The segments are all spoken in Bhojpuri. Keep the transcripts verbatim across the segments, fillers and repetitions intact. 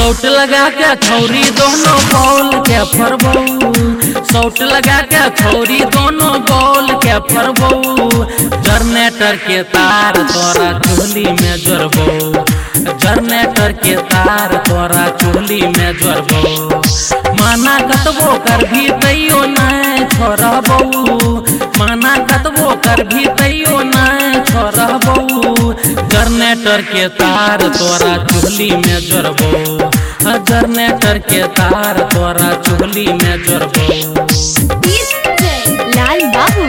सौट लगा के छौरी दोनों बॉल के फरबऊ, सौट लगा के छौरी दोनों बॉल के फरबऊ। जनरेटर के तार तोरा चोली में जोड़बऊ, जनरेटर के तार तोरा चोली में जोड़बऊ। माना कतबो कर भी तैयो नहीं छोड़बऊ, माना कतबो कर भी तैयो नहीं छोड़बऊ। जनरेटर के तार तोरा चोली में जोड़बऊ, जनरेटर के तार तोरा चोली में जोड़बऊ। लाल बाबू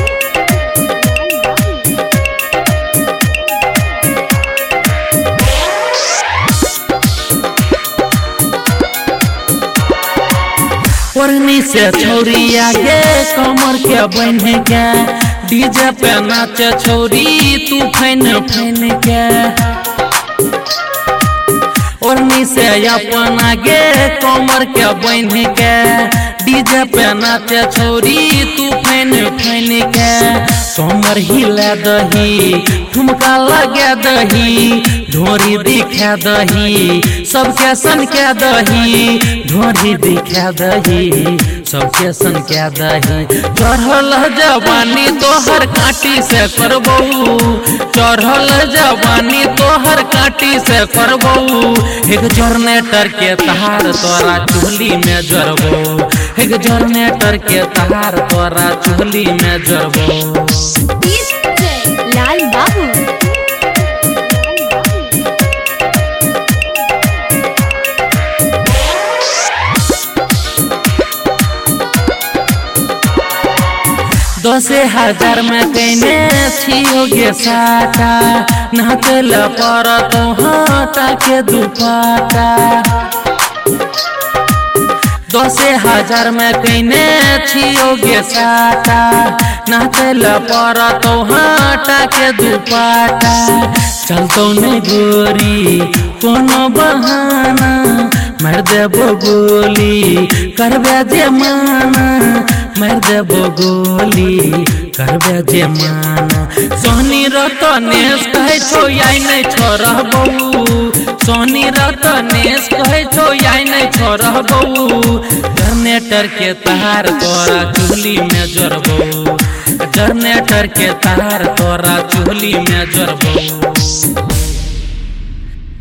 ओढ़नी से छौरी आगे कमर के बन्हे के, डीजे पे नाचे छौरी तू फैन फैन के। ओढ़नी से अपन आगे कमर के बन्हे के, डीजे पे नाचे छौरी तू फैन फैन के। कमर हिला दही ठुमका लगा दही, ढोरी दिखा दही सबके सन के दही, ढोरी दिखा दही सबके सन के दही। चढ़ल जवानी तोहर काटी से करबऊ, चढ़ल जवानी तोहर काटी से करबऊ। एक जनरेटर के तार तोरा चोली में जोड़बऊ, एक जनरेटर के तार तोरा चोली में जोड़बऊ। लाल बाबू दस हजार में कहने छियोगे साटा, नाचल पर तो हाटा के दुपाटा। दस हजार में कहने छियोगे साटा, नाचल पर तो हाटा के दुपाटा। चलतो नहीं गोरी कोनो बहाना, मार देबो गोली करबे जे माना, मार देबो गोली करबे जे माना। सोनी रतनेश कहे छो आई नहीं छोड़बऊ, सोनी रतनेश कहे छो आई नहीं छोड़बऊ। जनरेटर के तार तोरा चोली में जोड़बऊ, जनरेटर के तार तोरा चोली में जोड़बऊ।